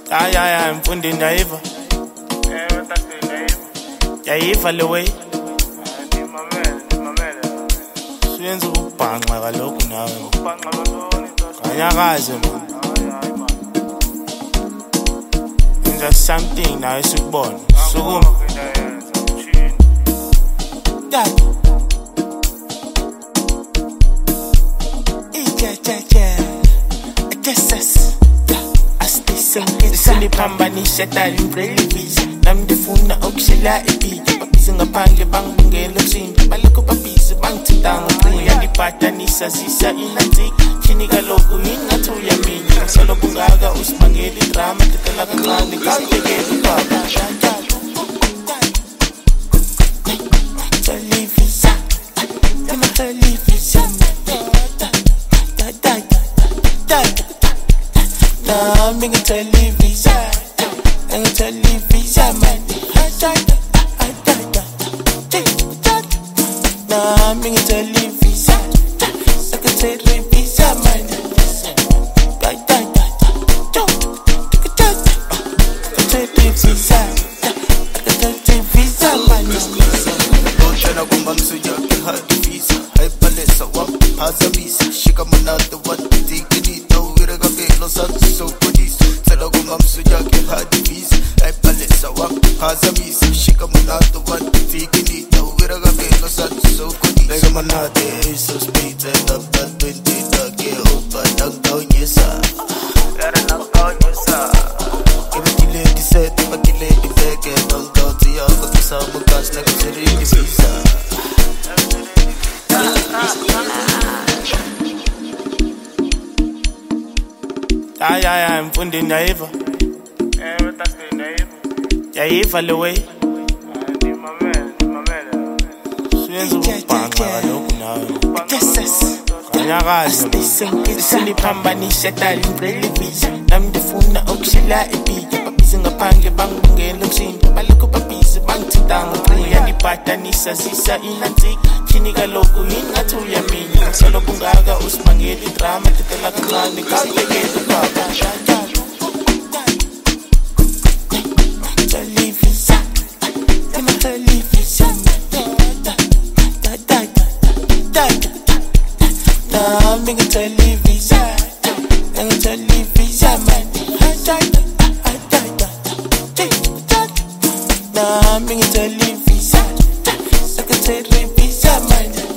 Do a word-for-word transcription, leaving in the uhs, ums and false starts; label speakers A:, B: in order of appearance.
A: Ay ay ay mfundi ndayiva.
B: Eh wathi ndayiva.
A: Yayiva le way.
B: Ngimamele, ngimamele.
A: Suyenza ukubhanqa kalokhu nawe.
B: Ubhanqa lozoni ntosi.
A: Kanyakaze man.
B: Hayi hayi man.
A: Enza something nawe sikubona. Sukuma. Dad. Ija ja ja. Just Siliphambanisha dali mbrelivisa nami ndifuna ukushela ipiki babhizi ngaphandle bangibungela usinda balokho babhizi bangithintanga ucingo yandibhadanisa zisa inanzika shini kaloku ingathi uyamini solo kungaka usibangela idrama thetela kancane ngambekela ubaba televisa kama televisa nami nge-televisa, nge-televisa man. Nami nge-televisa, nge-televisa man. Nge-televisa, nge-televisa man.
C: Tshela kumba msuya ke hadivisa, haipalesa waphazamisa, shika manado watikinita uwira kabelo sanso kodisa. Tshela kumba msuya ke hadivisa, haipalesa waphazamisa, shika manado watikinita uwira kabelo sanso kodisa. Lega manade so speed and up that twenty take over down down yesa. Gotta knock down yesa. Give the lady said, but the lady back and don't go to your but to some gas like a cherry visa.
A: Ay ay ay mfundi ndayiva.
B: Eh wathi ndayiva.
A: Yayiva le way.
B: Ngimamele, ngimamele.
A: Suyenza ukubhanqa kalokhu nawe. Kanyakaze man. Siliphambanisha dali mbrelivisa nami ndifuna ukushela ipiki babhizi ngaphandle bangibungela usinda balokho babhizi bangithintanga ucingo yandibhadanisa zisa inanzika shini kaloku ingathi uyamini solo kungaka usibangela idrama thetela kancane ngambekela ubaba televisa kama televisa nami nge-televisa, nge-televisa man. Nami nge-televisa, nge-televisa man.